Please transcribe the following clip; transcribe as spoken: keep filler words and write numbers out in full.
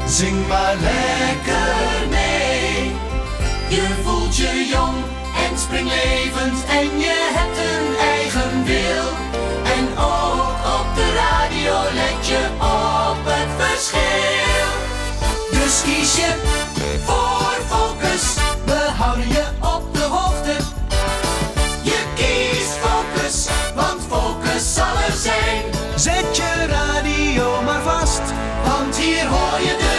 Zing maar lekker mee. Je voelt je jong en springlevend en je hebt een eigen wil. En ook op de radio let je op het verschil. Dus kies je voor Focus, we houden je op de hoogte. Je kiest Focus, want Focus zal er zijn. Zet je radio maar vast, want hier hoor je de